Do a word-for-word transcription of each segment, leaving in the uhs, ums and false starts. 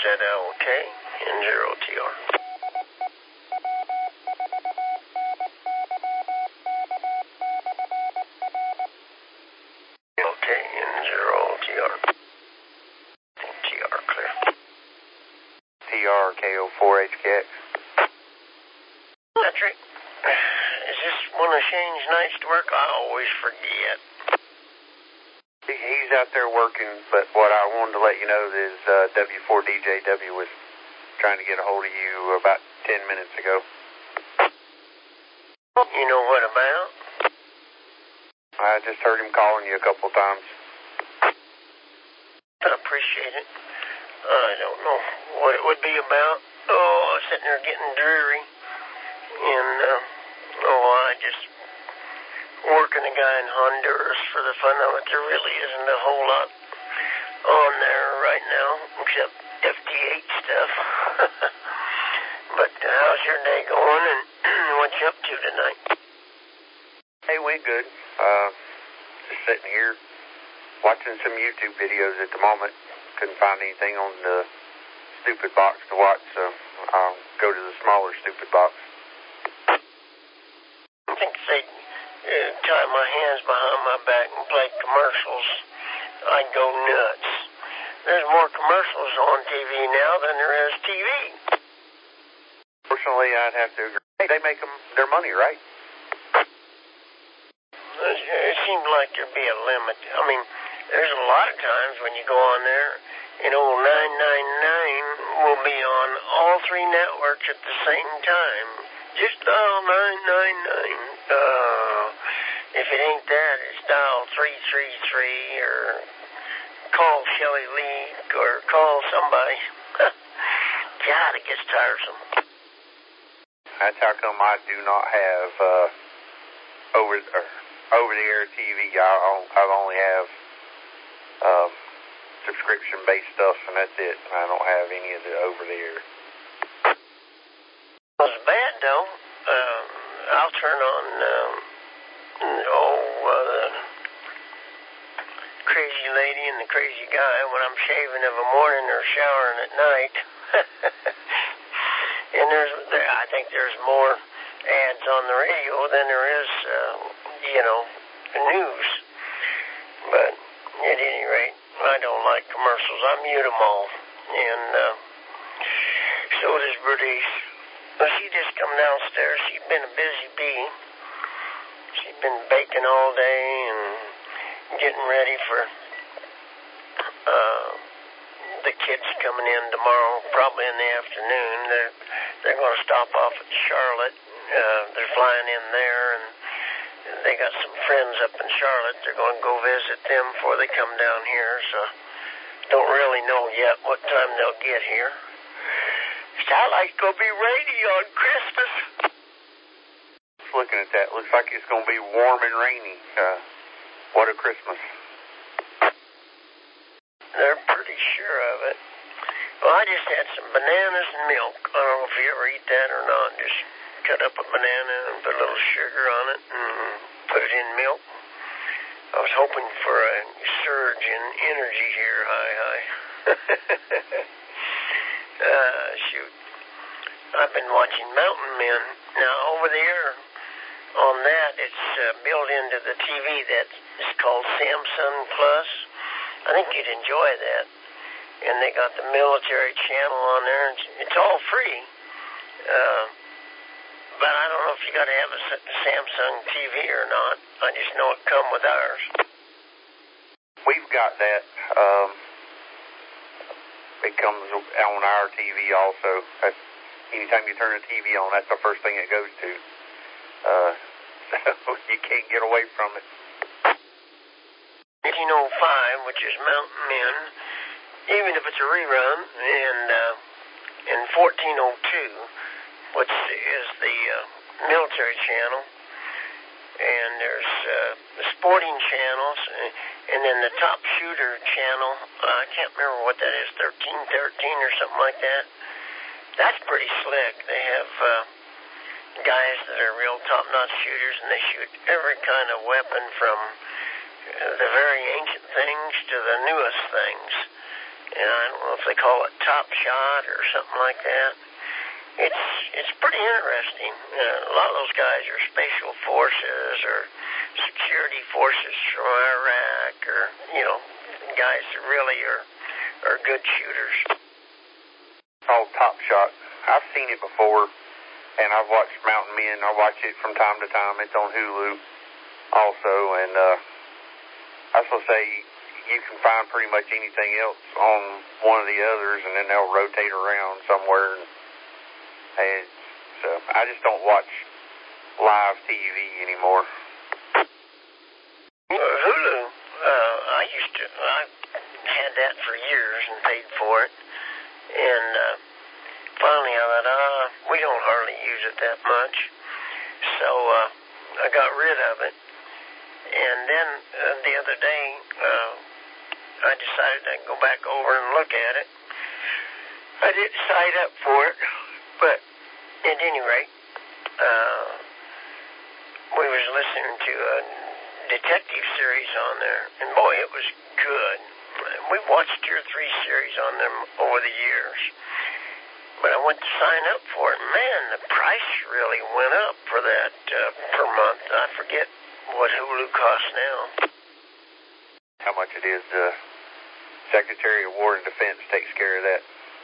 Z L K N zero T R. K N zero T R. T R clear. T R K O four H K X. Patrick, is this one of Shane's nights to work? I always forget. He's out there working, but what I wanted to let you know is uh, W four D J W was trying to get a hold of you about ten minutes ago. You know what about? I just heard him calling you a couple times. I appreciate it. I don't know what it would be about. Oh, I was sitting there getting dreary. And, uh, oh, I just working a guy in Honduras for the fun of it. There really isn't a whole lot on there right now, except F D H stuff. But uh, how's your day going, and what you up to tonight? Hey, went good. Uh, just sitting here watching some YouTube videos at the moment. Couldn't find anything on the stupid box to watch, so I'll go to the smaller stupid box. I think if they'd uh, tie my hands behind my back and play commercials, I'd go nuts. There's more commercials on T V now than there is T V. Fortunately, I'd have to agree. Hey, they make them their money, right? It seems like there'd be a limit. I mean, there's a lot of times when you go on there, and old nine nine nine will be on all three networks at the same time. Just dial nine nine nine. Uh, if it ain't that, it's dial three three three, or call Shelly Leak, or call somebody. God, it gets tiresome. That's how come I do not have uh, over or over-the-air T V. I, I only have um, subscription-based stuff, and that's it. I don't have any of the over-the-air. It was bad, though. Uh, I'll turn on, um, oh, uh, the crazy lady and the crazy guy when I'm shaving of a morning or showering at night. And there's, there, I think there's more ads on the radio than there is, uh, you know, news. But at any rate, I don't like commercials. I mute them all. And uh, so does Bernice. Well, she just come downstairs. She's been a busy bee. She's been baking all day and getting ready for uh, the kids coming in tomorrow, probably in the afternoon. They're they're going to stop off at Charlotte. Uh, they're flying in there, and they got some friends up in Charlotte. They're going to go visit them before they come down here. So don't really know yet what time they'll get here. Sounds like it's going to be rainy on Christmas. Just looking at that, looks like it's going to be warm and rainy. Uh, what a Christmas. They're pretty sure of it. Well, I just had some bananas and milk. I don't know if you ever eat that or not. Just cut up a banana and put a little sugar on it and put it in milk. I was hoping for a surge in energy here. Hi, hi. uh, shoot. I've been watching Mountain Men. Now, over there on that, it's uh, built into the T V that is called Samsung Plus. I think you'd enjoy that. And they got the military channel on there. It's, it's all free. Uh, but I don't know if you got to have a Samsung T V or not. I just know it come with ours. We've got that. Um, it comes on our T V also. That's, anytime you turn a T V on, that's the first thing it goes to. Uh, so you can't get away from it. nineteen oh five, which is Mountain Men, even if it's a rerun, and uh, in fourteen oh two, which is the uh, military channel, and there's uh, the sporting channels, and then the top shooter channel. Uh, I can't remember what that is, thirteen thirteen or something like that. That's pretty slick. They have uh, guys that are real top-notch shooters, and they shoot every kind of weapon from the very ancient things to the newest things. and I don't know if they call it Top Shot or something like that. It's it's pretty interesting. Uh, a lot of those guys are special forces or security forces from Iraq, or you know, guys that really are are good shooters. Called Top Shot. I've seen it before, and I've watched Mountain Men. I watch it from time to time. It's on Hulu also, and uh, I was gonna say you can find pretty much anything else on one of the others, and then they'll rotate around somewhere. And, and so I just don't watch live T V anymore. Well, Hulu, uh, I used to, I had that for years and paid for it, and uh, finally I thought, uh, we don't hardly use it that much, so uh, I got rid of it. And then uh, the other day, uh, I decided I'd go back over and look at it. I didn't sign up for it, but at any rate, uh, we was listening to a detective series on there, and boy, it was good. We watched two or three series on them over the years, but I went to sign up for it. Man, the price really went up for that uh, per month. I forget what Hulu costs now. How much it is? The Secretary of War and Defense takes care of that.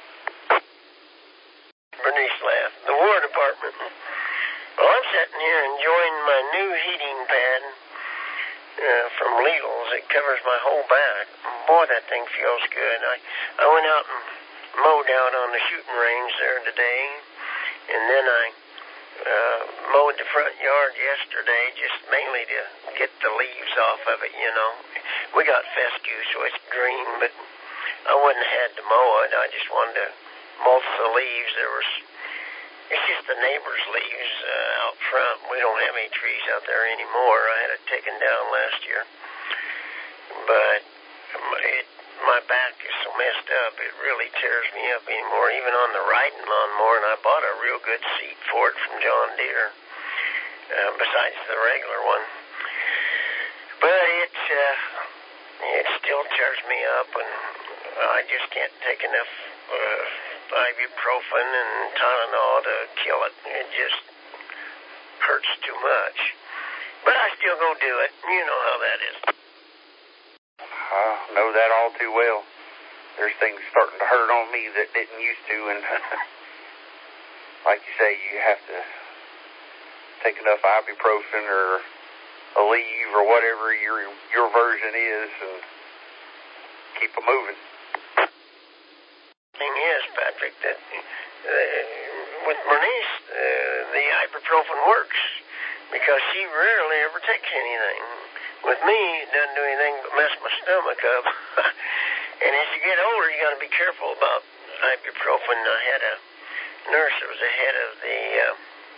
Bernice laughed. The War Department. Well, I'm sitting here enjoying my new heating pad uh, from Lidl's. It covers my whole back. Boy, that thing feels good. I, I went out and mowed out on the shooting range there today, and then I uh, mowed the front yard yesterday, just mainly to get the leaves off of it, you know. We got fescue, so it's green, but I wouldn't have had to mow it. I just wanted to mulch the leaves. There was, it's just the neighbor's leaves uh, out front. We don't have any trees out there anymore. I had it taken down last year. But it, my back is so messed up, it really tears me up anymore, even on the riding lawnmower, and I bought a real good seat for it from John Deere, uh, besides the regular one. But it, uh, it still tears me up, and I just can't take enough uh, ibuprofen and Tylenol to kill it. It just hurts too much. But I still go do it. You know how that is. I know that all too well. There's things starting to hurt on me that didn't used to, and like you say, you have to take enough ibuprofen or Aleve or whatever your your version is, and keep it moving. Thing is, Patrick, that uh, with Bernice, uh, the ibuprofen works because she rarely ever takes anything. With me, it doesn't do anything but mess my stomach up. And as you get older, you got to be careful about ibuprofen. I had a nurse that was the head of the uh,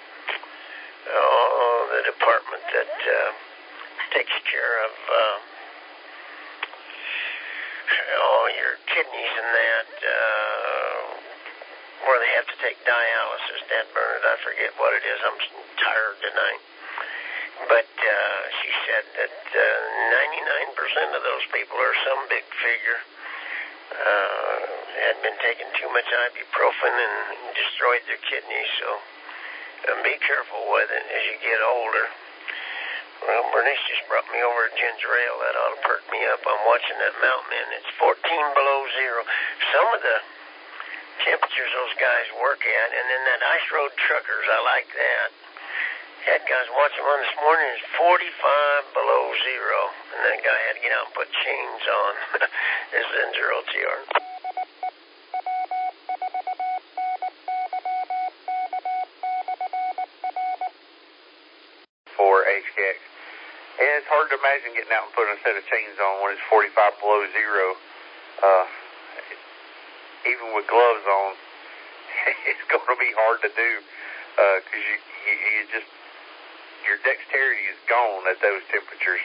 oh, the department that uh, takes care of uh, oh your kidneys and that, uh, where they have to take dialysis. Dad Bernard, I forget what it is. I'm tired tonight. But uh, she said that uh, ninety-nine percent of those people are some big figure. Uh, had been taking too much ibuprofen and destroyed their kidneys, so uh, be careful with it as you get older. Well, Bernice just brought me over a ginger ale. That ought to perk me up. I'm watching that Mountain Men. It's fourteen below zero. Some of the temperatures those guys work at, and then that ice road truckers, I like that. Had guys watching one this morning, it's forty-five below zero, and that guy had to get out and put chains on. This is N zero T R. For H K X. And it's hard to imagine getting out and putting a set of chains on when it's forty-five below zero. Uh, even with gloves on, it's going to be hard to do because uh, you, you, you just... your dexterity is gone at those temperatures.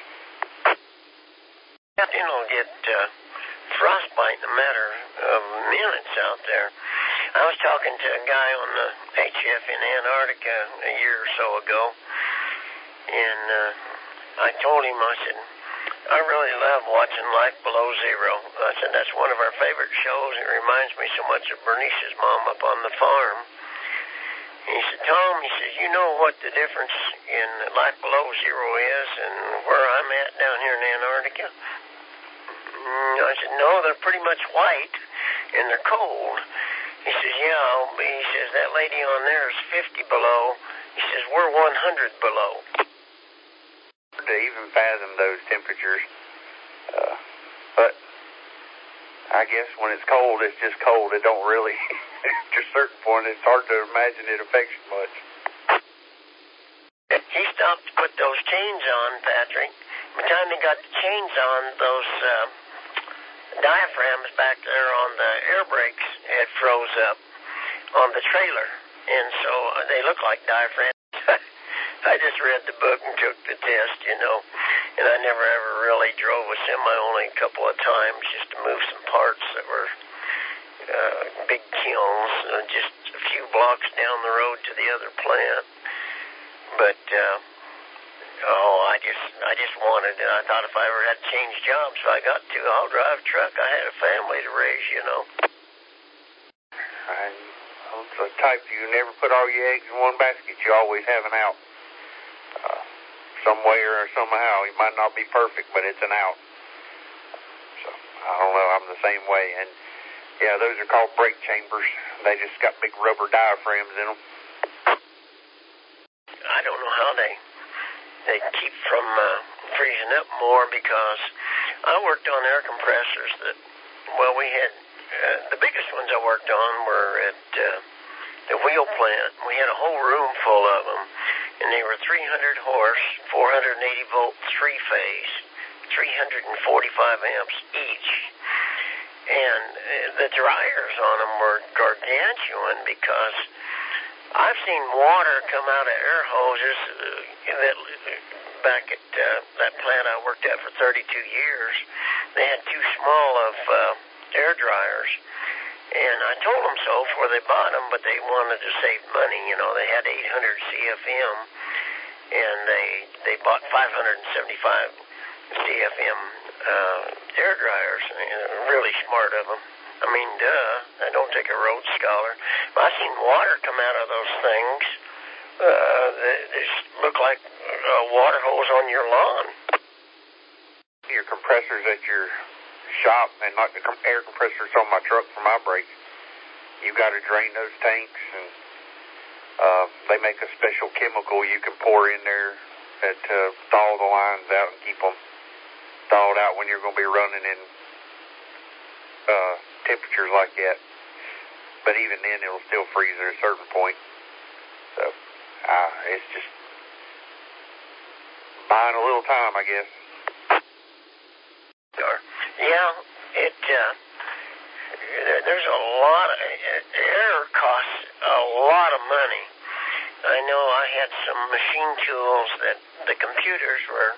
You know, get uh, frostbite in a matter of minutes out there. I was talking to a guy on the H F in Antarctica a year or so ago, and uh, I told him, I said, I really love watching Life Below Zero. I said that's one of our favorite shows. It reminds me so much of Bernice's mom up on the farm. And he said, Tom, he says, you know what the difference in Life Below Zero is and where I'm at down here in Antarctica? Mm, I said, no, they're pretty much white and they're cold. He says, yeah, he says, that lady on there is fifty below. He says, we're one hundred below. To even fathom those temperatures. Uh, but I guess when it's cold, it's just cold. It don't really, to a certain point, it's hard to imagine it affects you much. He stopped to put those chains on, Patrick. By the time he got the chains on, those uh, diaphragms back there on the air brakes had froze up on the trailer. And so uh, they look like diaphragms. I just read the book and took the test, you know, and I never ever really drove a semi, only a couple of times just to move some parts that were uh, big kilns, uh, just a few blocks down the road to the other plant. But, uh, oh, I just I just wanted it. I thought if I ever had to change jobs, if I got to, I'll drive a truck. I had a family to raise, you know. I'm the type you never put all your eggs in one basket. You always have an out. Uh, some way or somehow. It might not be perfect, but it's an out. So, I don't know. I'm the same way. And, yeah, those are called brake chambers. They just got big rubber diaphragms in them. I don't know how they they keep from uh, freezing up more because I worked on air compressors that, well, we had, uh, the biggest ones I worked on were at uh, the wheel plant. We had a whole room full of them. And they were three hundred horse, four hundred eighty volt, three phase, three hundred forty-five amps each. And the dryers on them were gargantuan because I've seen water come out of air hoses uh, that back at uh, that plant I worked at for thirty-two years. They had too small of uh, air dryers. And I told them so before they bought them, but they wanted to save money. You know, they had eight hundred C F M, and they they bought five hundred seventy-five C F M uh, air dryers. Really smart of them. I mean, duh, I don't take a Rhodes Scholar. I've seen water come out of those things. Uh, they, they look like a water hose on your lawn. Your compressors at your shop and like the air compressors on my truck for my brakes, you got to drain those tanks, and uh, they make a special chemical you can pour in there that uh, thaw the lines out and keep them thawed out when you're going to be running in uh, temperatures like that. But even then, it'll still freeze at a certain point. So uh, it's just buying a little time, I guess. Yeah, it, uh, there's a lot of, air costs a lot of money. I know I had some machine tools that the computers were,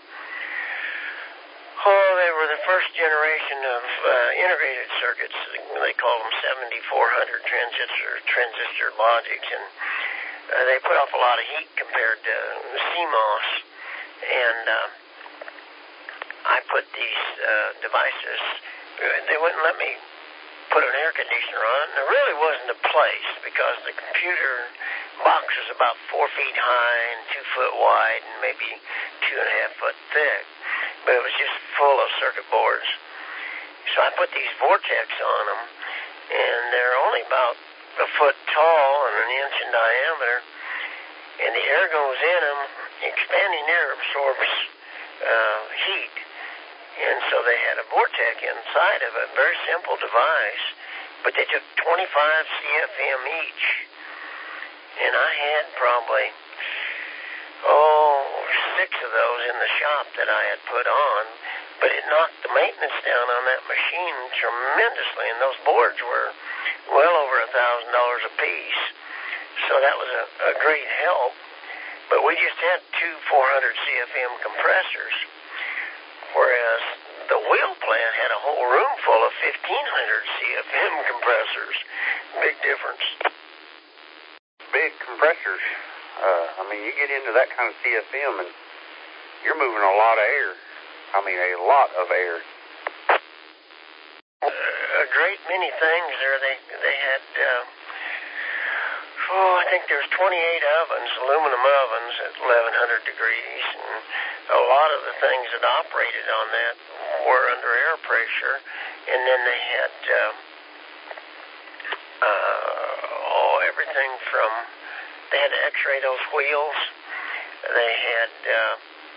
oh, they were the first generation of uh, integrated circuits. They call them seventy-four hundred transistor, transistor logics, and uh, they put off a lot of heat compared to C MOS. And, uh, I put these uh, devices, they wouldn't let me put an air conditioner on. There really wasn't a place because the computer box was about four feet high and two foot wide and maybe two and a half foot thick. But it was just full of circuit boards. So I put these Vortex on them, and they're only about a foot tall and an inch in diameter. And the air goes in them. Expanding air absorbs uh, heat. And so they had a Vortex inside of it, very simple device, but they took twenty-five C F M each. And I had probably, oh, six of those in the shop that I had put on, but it knocked the maintenance down on that machine tremendously, and those boards were well over a thousand dollars a piece. So that was a, a great help. But we just had two four hundred C F M compressors, whereas the wheel plant had a whole room full of fifteen hundred C F M compressors. Big difference. Big compressors. Uh, I mean, you get into that kind of C F M and you're moving a lot of air. I mean, a lot of air. Uh, a great many things there. They they had, uh, oh, I think there's twenty-eight ovens, aluminum ovens at eleven hundred degrees, and a lot of the things that operated on that were under air pressure, and then they had uh, uh, oh, everything from, they had to x-ray those wheels. They had uh,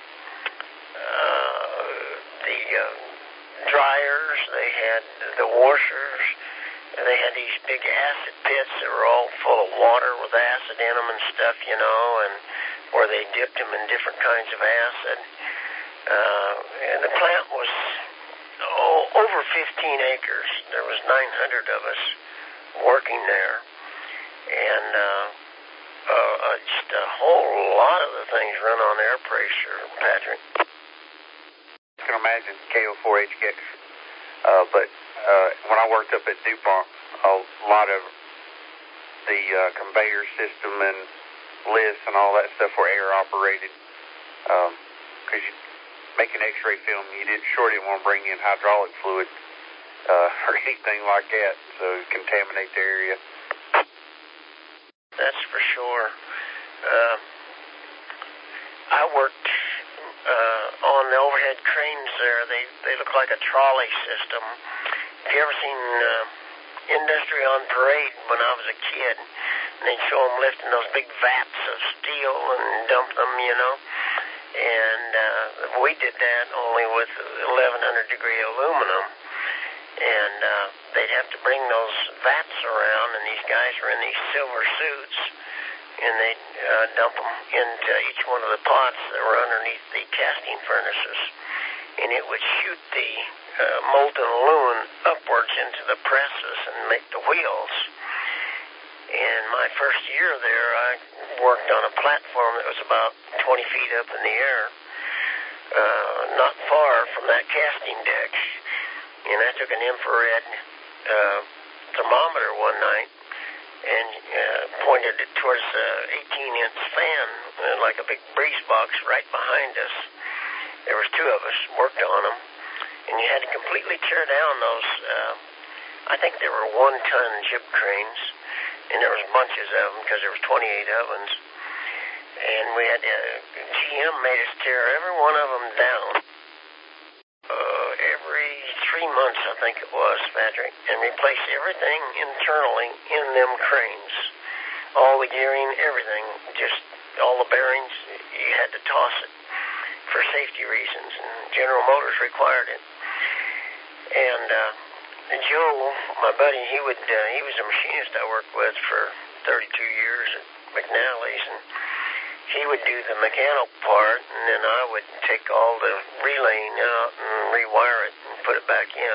uh, the uh, dryers, they had the washers, they had these big acid pits that were all full of water with acid in them and stuff, you know, and where they dipped them in different kinds of acid. Uh, and the plant was oh, over fifteen acres. There was nine hundred of us working there. And uh, uh, just a whole lot of the things run on air pressure, Patrick. I can imagine K O four H K X. Uh, but uh, when I worked up at DuPont, a lot of the uh, conveyor system and lifts and all that stuff were air operated. Because um, you make an x-ray film, you did, sure didn't want to bring in hydraulic fluid uh, or anything like that, so contaminate the area. That's for sure. Uh, I worked uh, on the overhead cranes there. They they look like a trolley system. Have you ever seen uh, Industry on Parade when I was a kid? And they'd show them lifting those big vats of steel and dump them, you know. And uh, we did that only with eleven hundred degree aluminum. And uh, they'd have to bring those vats around, and these guys were in these silver suits, and they'd uh, dump them into each one of the pots that were underneath the casting furnaces. And it would shoot the uh, molten aluminum upwards into the presses and make the wheels. And my first year there, I worked on a platform that was about twenty feet up in the air, uh, not far from that casting deck. And I took an infrared uh, thermometer one night and uh, pointed it towards the eighteen inch fan, uh, like a big breeze box right behind us. There was two of us, worked on them, and you had to completely tear down those, uh, I think they were one-ton jib cranes, and there was bunches of them because there was twenty-eight ovens. And we had to, G M made us tear every one of them down. Uh, every three months, I think it was, Patrick, and replace everything internally in them cranes. All the gearing, everything, just all the bearings, you had to toss it for safety reasons, and General Motors required it. And uh, Joe, my buddy, he would uh, he was a machinist I worked with for thirty-two years at McNally's, and he would do the mechanical part, and then I would take all the relaying out and rewire it and put it back in.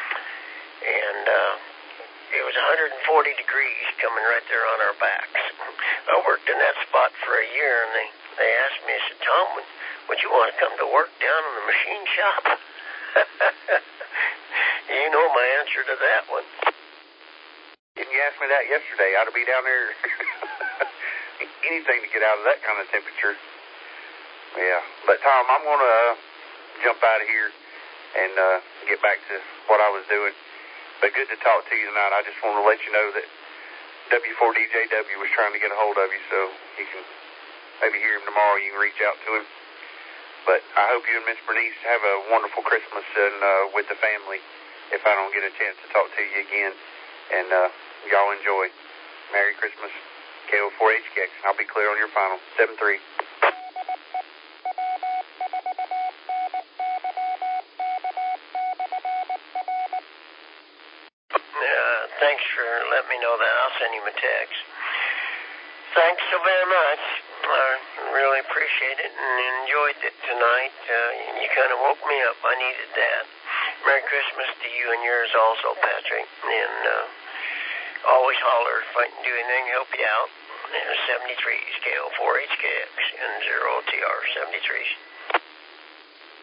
And uh, it was one hundred forty degrees coming right there on our backs. I worked in that spot for a year, and they, they asked me, I said, Tom, would, would you want to come to work down in the machine shop? You know my answer to that one. Didn't you ask me that yesterday? I ought to be down there. Anything to get out of that kind of temperature. Yeah. But, Tom, I'm going to uh, jump out of here and uh, get back to what I was doing. But good to talk to you tonight. I just want to let you know that W four D J W was trying to get a hold of you, so you can maybe hear him tomorrow. You can reach out to him. But I hope you and Miss Bernice have a wonderful Christmas and uh, with the family if I don't get a chance to talk to you again. And uh, y'all enjoy. Merry Christmas. K O four H K X. I'll be clear on your final. seven three. Uh, thanks for letting me know that. I'll send him a text. Thanks so very much. I really appreciate it and enjoyed it tonight. Uh, you kind of woke me up. I needed that. Merry Christmas to you and yours also, Patrick. And uh, always holler if I can do anything to help you out. seventy-three is K O four H K X and zero T R seventy-three.